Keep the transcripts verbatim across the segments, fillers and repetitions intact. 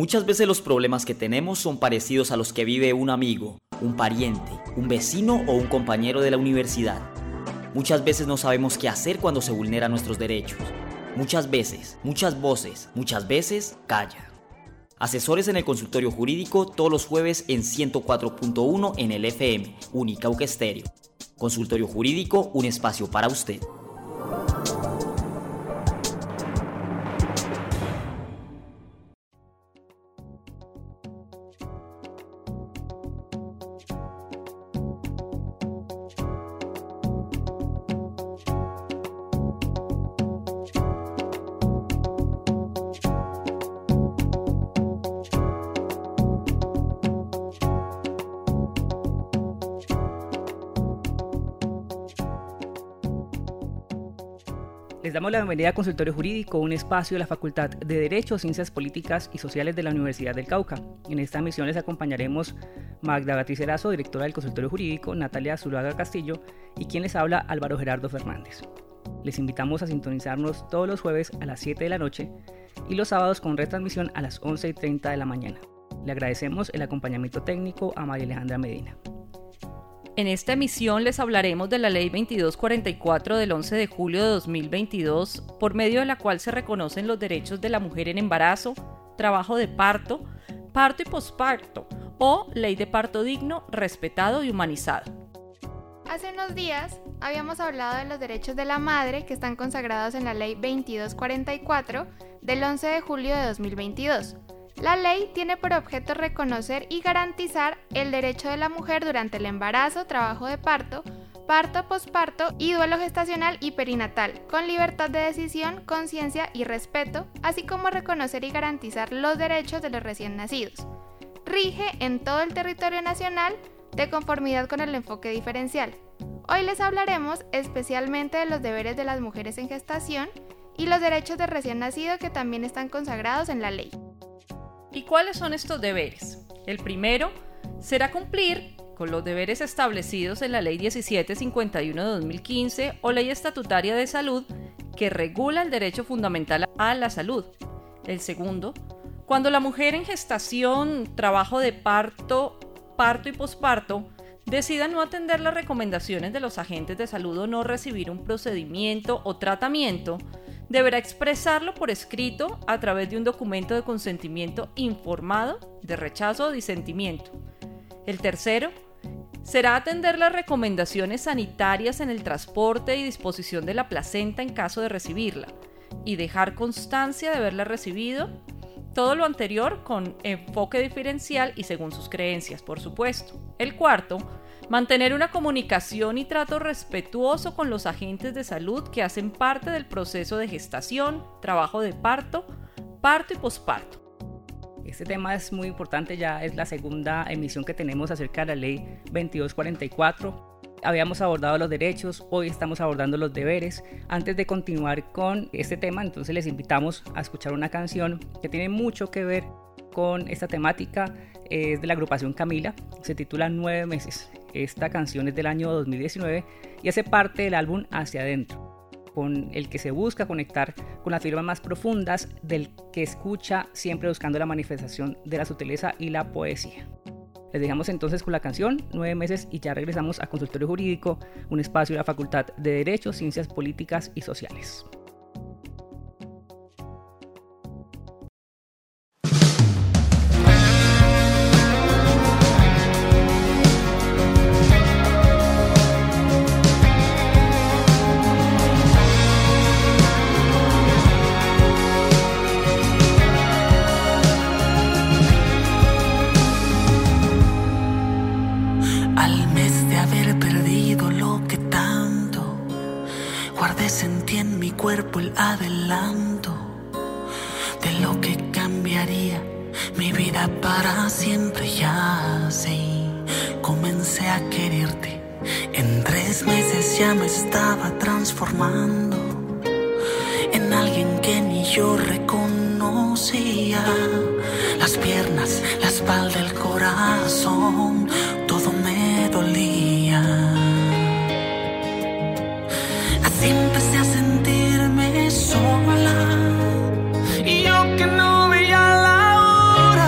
Muchas veces los problemas que tenemos son parecidos a los que vive un amigo, un pariente, un vecino o un compañero de la universidad. Muchas veces no sabemos qué hacer cuando se vulneran nuestros derechos. Muchas veces, muchas voces, muchas veces, calla. Asesores en el consultorio jurídico todos los jueves en ciento cuatro punto uno en el F M, Unicauca Estéreo. Consultorio jurídico, un espacio para usted. Les damos la bienvenida a Consultorio Jurídico, un espacio de la Facultad de Derecho, Ciencias Políticas y Sociales de la Universidad del Cauca. En esta emisión les acompañaremos Magda Beatriz Erazo, directora del Consultorio Jurídico, Natalia Zuluaga Castillo y quien les habla, Álvaro Gerardo Fernández. Les invitamos a sintonizarnos todos los jueves a las siete de la noche y los sábados con retransmisión a las once y treinta de la mañana. Le agradecemos el acompañamiento técnico a María Alejandra Medina. En esta emisión les hablaremos de la Ley veintidós cuarenta y cuatro del once de julio de dos mil veintidós, por medio de la cual se reconocen los derechos de la mujer en embarazo, trabajo de parto, parto y posparto, o Ley de Parto Digno, Respetado y Humanizado. Hace unos días habíamos hablado de los derechos de la madre que están consagrados en la Ley veintidós cuarenta y cuatro del once de julio de dos mil veintidós. La ley tiene por objeto reconocer y garantizar el derecho de la mujer durante el embarazo, trabajo de parto, parto, posparto y duelo gestacional y perinatal, con libertad de decisión, conciencia y respeto, así como reconocer y garantizar los derechos de los recién nacidos. Rige en todo el territorio nacional de conformidad con el enfoque diferencial. Hoy les hablaremos especialmente de los deberes de las mujeres en gestación y los derechos del recién nacido que también están consagrados en la ley. ¿Y cuáles son estos deberes? El primero será cumplir con los deberes establecidos en la Ley diecisiete cincuenta y uno de dos mil quince o Ley Estatutaria de Salud que regula el derecho fundamental a la salud. El segundo, cuando la mujer en gestación, trabajo de parto, parto y posparto decida no atender las recomendaciones de los agentes de salud o no recibir un procedimiento o tratamiento, deberá expresarlo por escrito a través de un documento de consentimiento informado de rechazo o disentimiento. El tercero será atender las recomendaciones sanitarias en el transporte y disposición de la placenta en caso de recibirla y dejar constancia de haberla recibido. Todo lo anterior con enfoque diferencial y según sus creencias, por supuesto. El cuarto, mantener una comunicación y trato respetuoso con los agentes de salud que hacen parte del proceso de gestación, trabajo de parto, parto y posparto. Este tema es muy importante, ya es la segunda emisión que tenemos acerca de la Ley veintidós cuarenta y cuatro. Habíamos abordado los derechos, hoy estamos abordando los deberes. Antes de continuar con este tema, entonces les invitamos a escuchar una canción que tiene mucho que ver con esta temática. Es de la agrupación Camila, se titula Nueve Meses. Esta canción es del año dos mil diecinueve y hace parte del álbum Hacia Adentro, con el que se busca conectar con las fibras más profundas del que escucha, siempre buscando la manifestación de la sutileza y la poesía. Les dejamos entonces con la canción Nueve Meses y ya regresamos a Consultorio Jurídico, un espacio de la Facultad de Derecho, Ciencias Políticas y Sociales. Sentí en mi cuerpo el adelanto de lo que cambiaría mi vida para siempre. Ya así comencé a quererte. En tres meses ya me estaba transformando en alguien que ni yo reconocía. Las piernas, la espalda, el corazón, todo me dolía. Así empecé a sentirme sola y yo que no veía la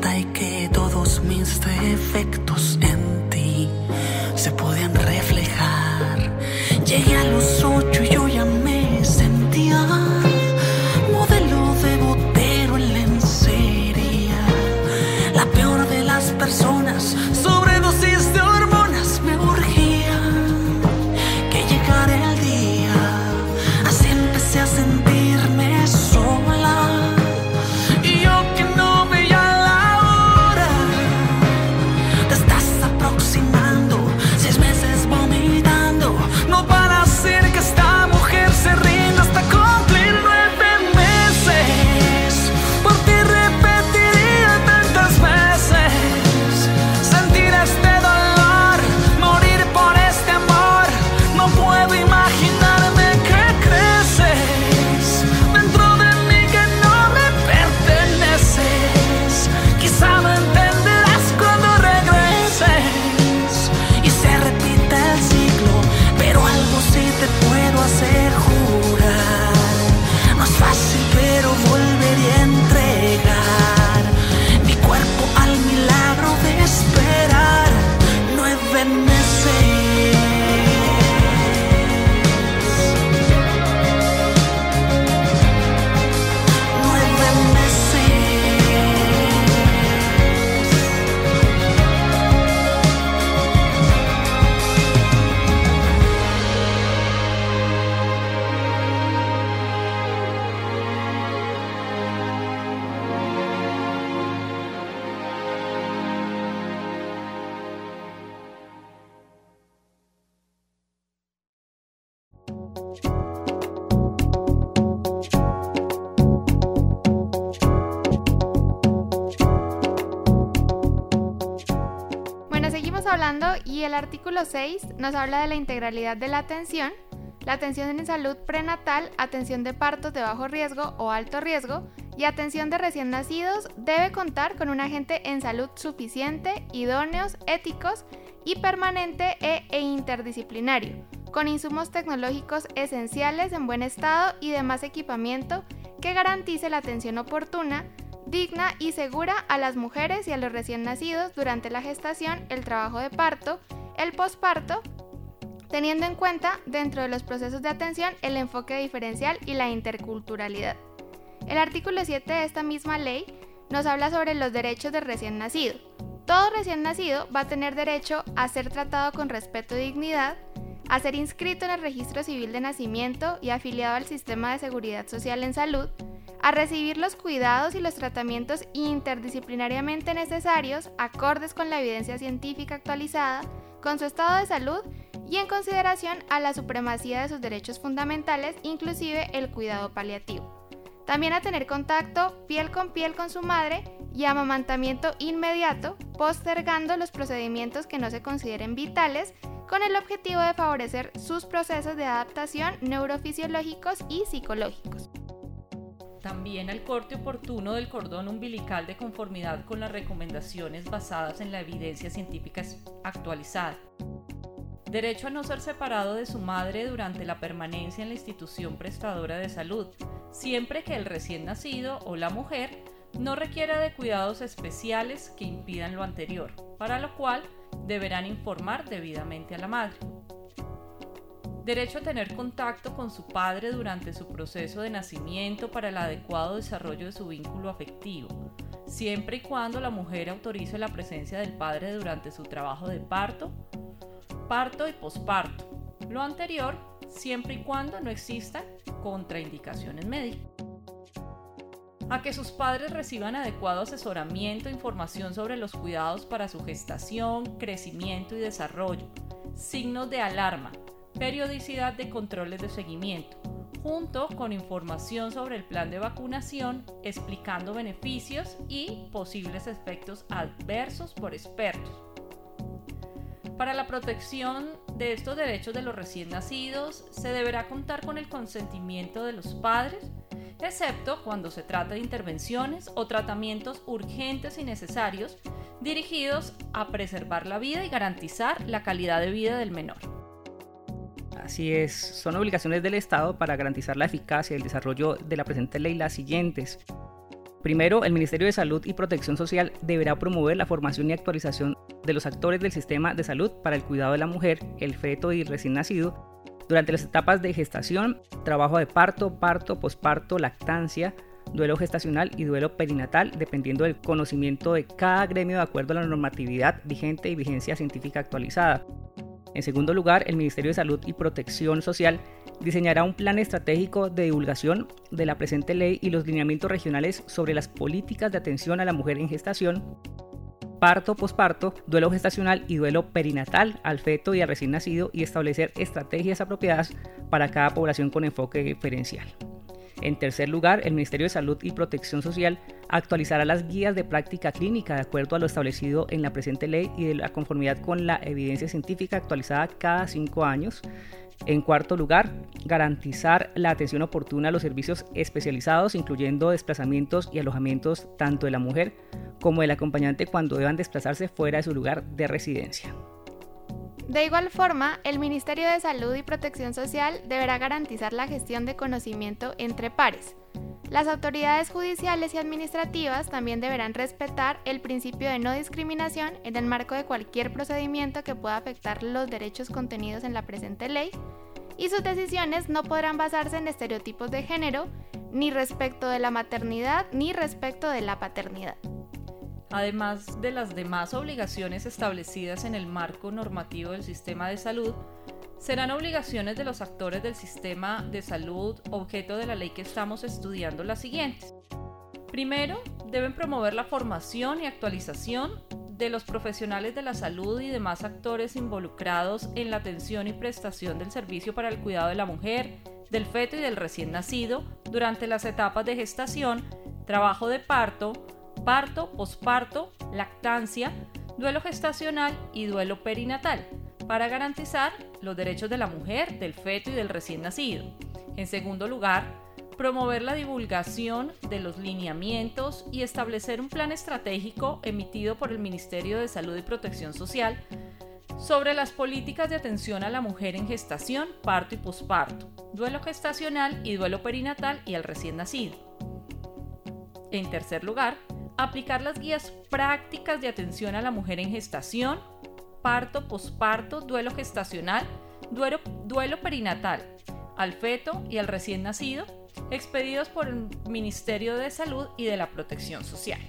cuenta y que todos mis defectos en ti se podían reflejar. Llegué a los ocho y yo ya me sentía modelo de botero en lencería. La peor de las personas, sobredosis de hormonas me urgían que llegara el día. Así empecé a sentirme sola. Y yo que no veía la hora. Te estás aproximando, seis meses vomitando. No para hacer que esta mujer se rinda hasta cumplir nueve meses. Por ti repetiría tantas veces sentir este dolor, morir por este amor. No puedo imaginarme que creces dentro de mí, que no me perteneces. Quizá me entenderás cuando regreses y se repite el ciclo, pero algo sí te puedo hacer jurar. No es fácil, pero volvería a entregar mi cuerpo al milagro de esperar nueve meses. Nueve meses. Bueno, seguimos hablando y el artículo seis nos habla de la integralidad de la atención. La atención en salud prenatal, atención de partos de bajo riesgo o alto riesgo y atención de recién nacidos debe contar con un agente en salud suficiente, idóneos, éticos y permanente e, e interdisciplinario, con insumos tecnológicos esenciales en buen estado y demás equipamiento que garantice la atención oportuna, digna y segura a las mujeres y a los recién nacidos durante la gestación, el trabajo de parto, el posparto, teniendo en cuenta dentro de los procesos de atención el enfoque diferencial y la interculturalidad. El artículo siete de esta misma ley nos habla sobre los derechos del recién nacido. Todo recién nacido va a tener derecho a ser tratado con respeto y dignidad, a ser inscrito en el registro civil de nacimiento y afiliado al sistema de seguridad social en salud, a recibir los cuidados y los tratamientos interdisciplinariamente necesarios, acordes con la evidencia científica actualizada, con su estado de salud y en consideración a la supremacía de sus derechos fundamentales, inclusive el cuidado paliativo. También a tener contacto piel con piel con su madre y amamantamiento inmediato, postergando los procedimientos que no se consideren vitales, con el objetivo de favorecer sus procesos de adaptación neurofisiológicos y psicológicos. También al corte oportuno del cordón umbilical de conformidad con las recomendaciones basadas en la evidencia científica actualizada. Derecho a no ser separado de su madre durante la permanencia en la institución prestadora de salud, siempre que el recién nacido o la mujer no requiera de cuidados especiales que impidan lo anterior, para lo cual deberán informar debidamente a la madre. Derecho a tener contacto con su padre durante su proceso de nacimiento para el adecuado desarrollo de su vínculo afectivo, siempre y cuando la mujer autorice la presencia del padre durante su trabajo de parto, parto y posparto. Lo anterior, siempre y cuando no existan contraindicaciones médicas. A que sus padres reciban adecuado asesoramiento e información sobre los cuidados para su gestación, crecimiento y desarrollo, signos de alarma, periodicidad de controles de seguimiento, junto con información sobre el plan de vacunación, explicando beneficios y posibles efectos adversos por expertos. Para la protección de estos derechos de los recién nacidos, se deberá contar con el consentimiento de los padres, excepto cuando se trata de intervenciones o tratamientos urgentes y necesarios dirigidos a preservar la vida y garantizar la calidad de vida del menor. Así es, son obligaciones del Estado para garantizar la eficacia y el desarrollo de la presente ley las siguientes. Primero, el Ministerio de Salud y Protección Social deberá promover la formación y actualización de los actores del sistema de salud para el cuidado de la mujer, el feto y el recién nacido durante las etapas de gestación, trabajo de parto, parto, posparto, lactancia, duelo gestacional y duelo perinatal, dependiendo del conocimiento de cada gremio de acuerdo a la normatividad vigente y vigencia científica actualizada. En segundo lugar, el Ministerio de Salud y Protección Social diseñará un plan estratégico de divulgación de la presente ley y los lineamientos regionales sobre las políticas de atención a la mujer en gestación, parto, posparto, duelo gestacional y duelo perinatal al feto y al recién nacido, y establecer estrategias apropiadas para cada población con enfoque diferencial. En tercer lugar, el Ministerio de Salud y Protección Social actualizará las guías de práctica clínica de acuerdo a lo establecido en la presente ley y de la conformidad con la evidencia científica actualizada cada cinco años. En cuarto lugar, garantizar la atención oportuna a los servicios especializados, incluyendo desplazamientos y alojamientos tanto de la mujer como del acompañante cuando deban desplazarse fuera de su lugar de residencia. De igual forma, el Ministerio de Salud y Protección Social deberá garantizar la gestión de conocimiento entre pares. Las autoridades judiciales y administrativas también deberán respetar el principio de no discriminación en el marco de cualquier procedimiento que pueda afectar los derechos contenidos en la presente ley, y sus decisiones no podrán basarse en estereotipos de género, ni respecto de la maternidad, ni respecto de la paternidad. Además de las demás obligaciones establecidas en el marco normativo del sistema de salud, serán obligaciones de los actores del sistema de salud objeto de la ley que estamos estudiando las siguientes. Primero, deben promover la formación y actualización de los profesionales de la salud y demás actores involucrados en la atención y prestación del servicio para el cuidado de la mujer, del feto y del recién nacido durante las etapas de gestación, trabajo de parto, parto, posparto, lactancia, duelo gestacional y duelo perinatal, para garantizar los derechos de la mujer, del feto y del recién nacido. En segundo lugar, promover la divulgación de los lineamientos y establecer un plan estratégico emitido por el Ministerio de Salud y Protección Social sobre las políticas de atención a la mujer en gestación, parto y posparto, duelo gestacional y duelo perinatal y al recién nacido. En tercer lugar, aplicar las guías prácticas de atención a la mujer en gestación, parto, posparto, duelo gestacional, duelo, duelo perinatal, al feto y al recién nacido, expedidos por el Ministerio de Salud y de la Protección Social.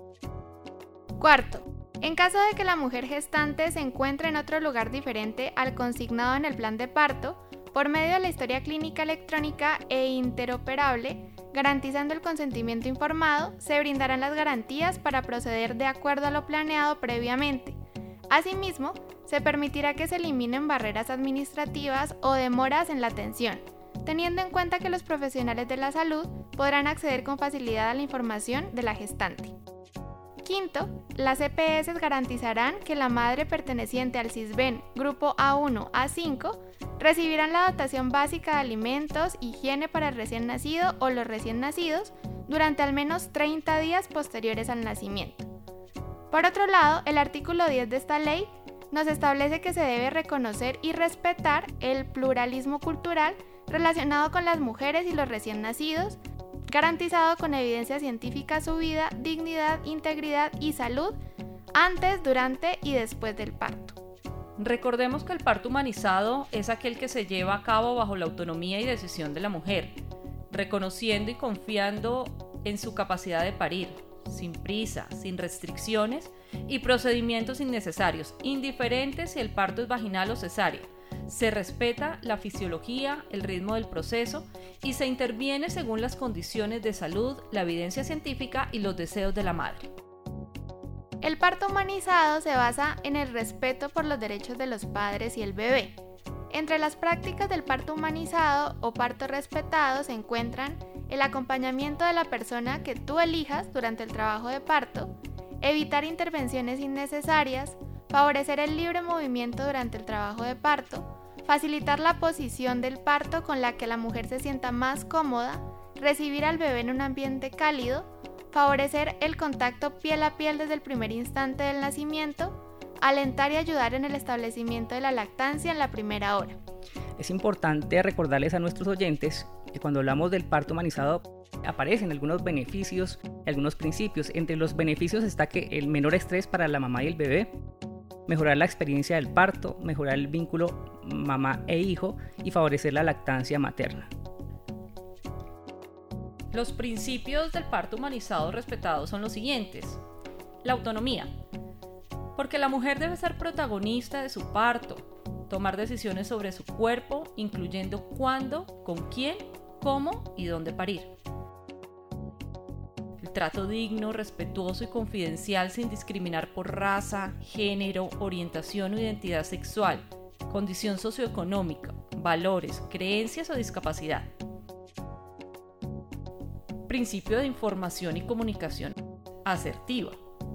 Cuarto, en caso de que la mujer gestante se encuentre en otro lugar diferente al consignado en el plan de parto, por medio de la historia clínica electrónica e interoperable, garantizando el consentimiento informado, se brindarán las garantías para proceder de acuerdo a lo planeado previamente. Asimismo, se permitirá que se eliminen barreras administrativas o demoras en la atención, teniendo en cuenta que los profesionales de la salud podrán acceder con facilidad a la información de la gestante. Quinto, las E P S garantizarán que la madre perteneciente al CISBEN Grupo A uno a cinco recibirán la dotación básica de alimentos, higiene para el recién nacido o los recién nacidos durante al menos treinta días posteriores al nacimiento. Por otro lado, el artículo diez de esta ley nos establece que se debe reconocer y respetar el pluralismo cultural relacionado con las mujeres y los recién nacidos, garantizado con evidencia científica su vida, dignidad, integridad y salud antes, durante y después del parto. Recordemos que el parto humanizado es aquel que se lleva a cabo bajo la autonomía y decisión de la mujer, reconociendo y confiando en su capacidad de parir, sin prisa, sin restricciones y procedimientos innecesarios, indiferentes si el parto es vaginal o cesárea. Se respeta la fisiología, el ritmo del proceso y se interviene según las condiciones de salud, la evidencia científica y los deseos de la madre. El parto humanizado se basa en el respeto por los derechos de los padres y el bebé. Entre las prácticas del parto humanizado o parto respetado se encuentran el acompañamiento de la persona que tú elijas durante el trabajo de parto, evitar intervenciones innecesarias, favorecer el libre movimiento durante el trabajo de parto, facilitar la posición del parto con la que la mujer se sienta más cómoda, recibir al bebé en un ambiente cálido, favorecer el contacto piel a piel desde el primer instante del nacimiento, alentar y ayudar en el establecimiento de la lactancia en la primera hora. Es importante recordarles a nuestros oyentes Y cuando hablamos del parto humanizado, aparecen algunos beneficios, algunos principios. Entre los beneficios está que el menor estrés para la mamá y el bebé, mejorar la experiencia del parto, mejorar el vínculo mamá e hijo y favorecer la lactancia materna. Los principios del parto humanizado respetados son los siguientes. La autonomía, porque la mujer debe ser protagonista de su parto, tomar decisiones sobre su cuerpo, incluyendo cuándo, con quién, cómo y dónde parir. El trato digno, respetuoso y confidencial sin discriminar por raza, género, orientación o identidad sexual, condición socioeconómica, valores, creencias o discapacidad. Principio de información y comunicación asertiva.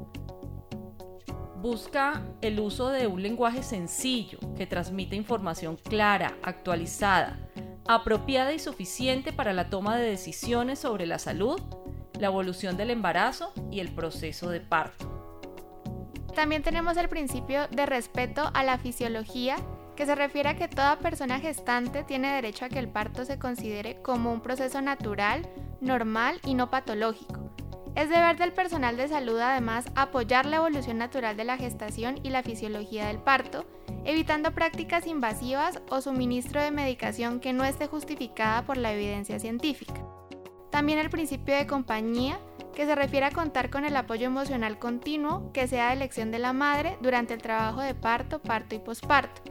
Busca el uso de un lenguaje sencillo que transmite información clara, actualizada, apropiada y suficiente para la toma de decisiones sobre la salud, la evolución del embarazo y el proceso de parto. También tenemos el principio de respeto a la fisiología, que se refiere a que toda persona gestante tiene derecho a que el parto se considere como un proceso natural, normal y no patológico. Es deber del personal de salud además apoyar la evolución natural de la gestación y la fisiología del parto, evitando prácticas invasivas o suministro de medicación que no esté justificada por la evidencia científica. También el principio de compañía, que se refiere a contar con el apoyo emocional continuo que sea de elección de la madre durante el trabajo de parto, parto y posparto.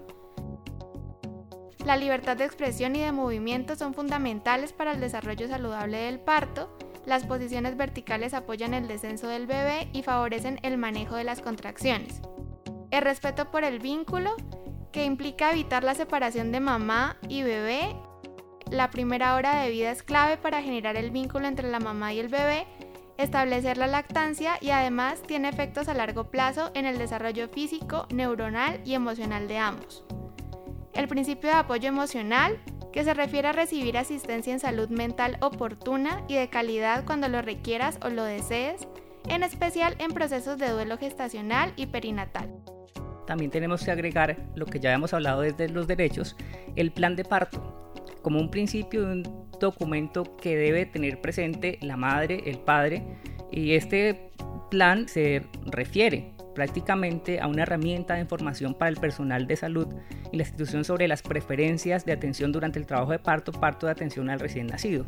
La libertad de expresión y de movimiento son fundamentales para el desarrollo saludable del parto. Las posiciones verticales apoyan el descenso del bebé y favorecen el manejo de las contracciones. El respeto por el vínculo, que implica evitar la separación de mamá y bebé. La primera hora de vida es clave para generar el vínculo entre la mamá y el bebé, establecer la lactancia y además tiene efectos a largo plazo en el desarrollo físico, neuronal y emocional de ambos. El principio de apoyo emocional, que se refiere a recibir asistencia en salud mental oportuna y de calidad cuando lo requieras o lo desees, en especial en procesos de duelo gestacional y perinatal. También tenemos que agregar lo que ya hemos hablado desde los derechos, el plan de parto, como un principio de un documento que debe tener presente la madre, el padre, y este plan se refiere prácticamente a una herramienta de información para el personal de salud y la institución sobre las preferencias de atención durante el trabajo de parto, parto de atención al recién nacido.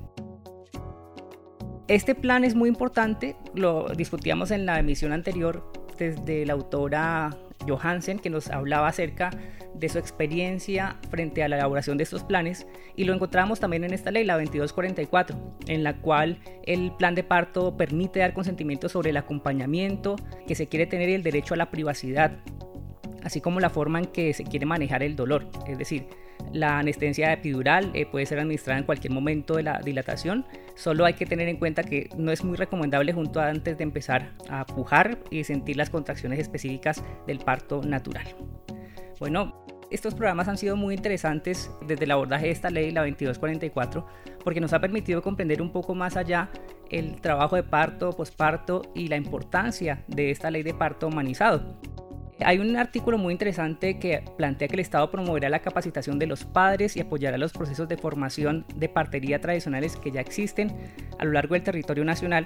Este plan es muy importante, lo discutíamos en la emisión anterior desde la autora Johansen, que nos hablaba acerca de su experiencia frente a la elaboración de estos planes, y lo encontramos también en esta ley, la veintidós cuarenta y cuatro, en la cual el plan de parto permite dar consentimiento sobre el acompañamiento que se quiere tener y el derecho a la privacidad, así como la forma en que se quiere manejar el dolor. Es decir, la anestesia epidural eh, puede ser administrada en cualquier momento de la dilatación. Solo hay que tener en cuenta que no es muy recomendable junto a antes de empezar a pujar y sentir las contracciones específicas del parto natural. Bueno, estos programas han sido muy interesantes desde el abordaje de esta ley, la veintidós cuarenta y cuatro, porque nos ha permitido comprender un poco más allá el trabajo de parto, posparto y la importancia de esta ley de parto humanizado. Hay un artículo muy interesante que plantea que el Estado promoverá la capacitación de los padres y apoyará los procesos de formación de partería tradicionales que ya existen a lo largo del territorio nacional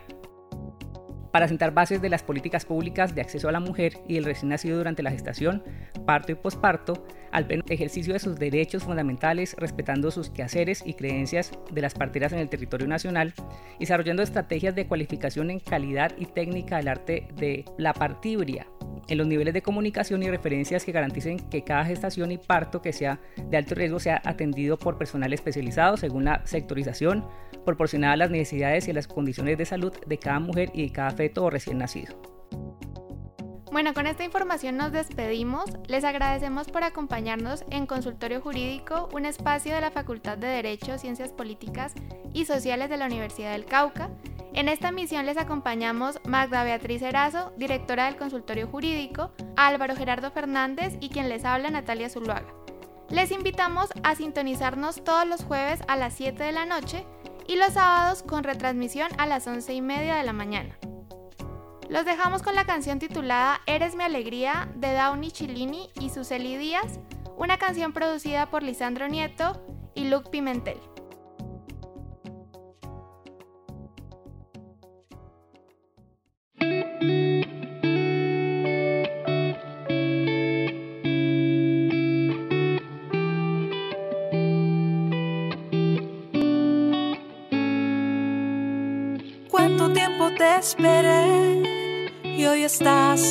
para sentar bases de las políticas públicas de acceso a la mujer y el recién nacido durante la gestación, parto y posparto, al pleno ejercicio de sus derechos fundamentales, respetando sus quehaceres y creencias de las parteras en el territorio nacional, y desarrollando estrategias de cualificación en calidad y técnica del arte de la partibria, en los niveles de comunicación y referencias que garanticen que cada gestación y parto que sea de alto riesgo sea atendido por personal especializado según la sectorización, proporcionada a las necesidades y a las condiciones de salud de cada mujer y de cada feto o recién nacido. Bueno, con esta información nos despedimos. Les agradecemos por acompañarnos en Consultorio Jurídico, un espacio de la Facultad de Derecho, Ciencias Políticas y Sociales de la Universidad del Cauca. En esta misión les acompañamos Magda Beatriz Erazo, directora del Consultorio Jurídico, Álvaro Gerardo Fernández y quien les habla, Natalia Zuluaga. Les invitamos a sintonizarnos todos los jueves a las siete de la noche y los sábados con retransmisión a las once y media de la mañana. Los dejamos con la canción titulada Eres mi alegría de Downey Chilini y Suseli Díaz, una canción producida por Lisandro Nieto y Luke Pimentel. esperé y hoy estás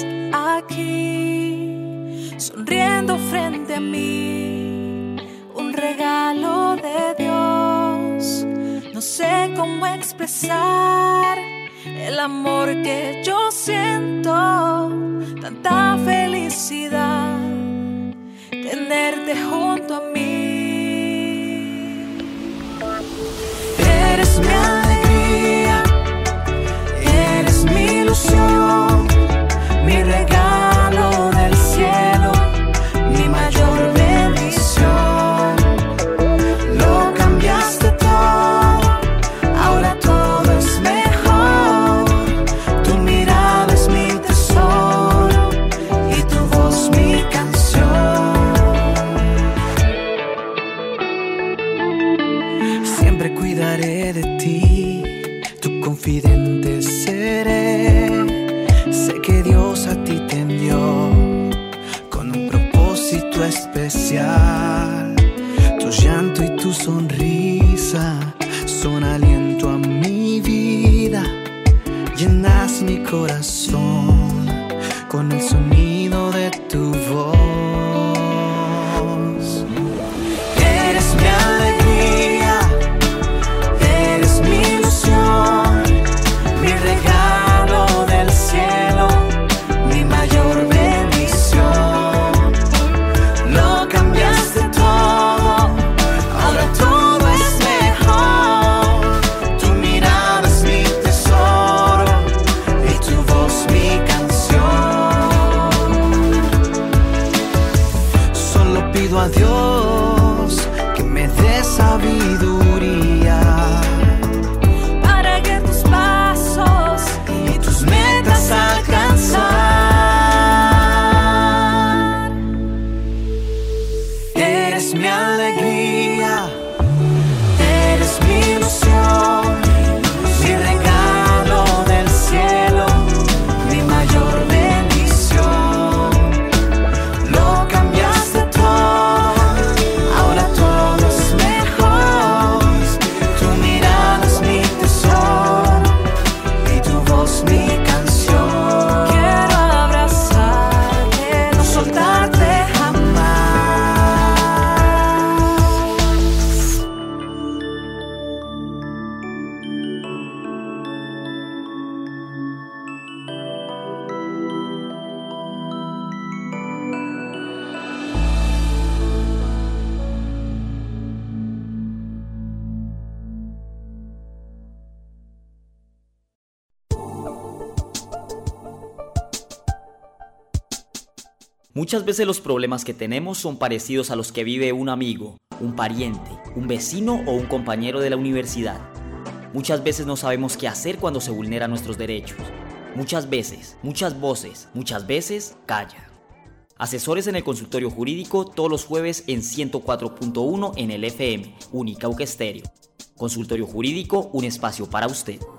aquí, sonriendo frente a mí, un regalo de Dios. No sé cómo expresar el amor que yo siento, tanta felicidad, tenerte junto a mí. Eres mi alegría, eres mi ilusión, mi regalo del cielo, mi mayor bendición. Lo cambiaste todo, ahora todo es mejor. Tu mirada es mi tesoro y tu voz mi canción. Siempre cuidaré de ti, tu confidente seré. Sé que Dios a ti te envió con un propósito especial. Tu llanto y tu sonrisa son aliento a mi vida. Llenas mi corazón con el sonido de tu voz. Eres mi alegría, eres mi ilusión, mi regalo del cielo, mi mayor bendición. Lo cambiaste todo, ahora todo es mejor. Tu mirada es mi tesoro y tu voz mi canción. Solo pido a Dios que me dé sabiduría para que tus pasos y tus metas alcanzar. Eres mi alegría, eres mi ilusión, mi regalo del cielo, mi mayor bendición. Lo cambiaste todo, ahora todo es mejor. Tu mirada es mi tesoro y tu voz mi canción. Quiero abrazarte, no soltarte jamás. Muchas veces los problemas que tenemos son parecidos a los que vive un amigo, un pariente, un vecino o un compañero de la universidad. Muchas veces no sabemos qué hacer cuando se vulneran nuestros derechos. Muchas veces, muchas voces, muchas veces callan. Asesores en el consultorio jurídico todos los jueves en ciento cuatro punto uno en el F M, Unicauca Estéreo. Consultorio jurídico, un espacio para usted.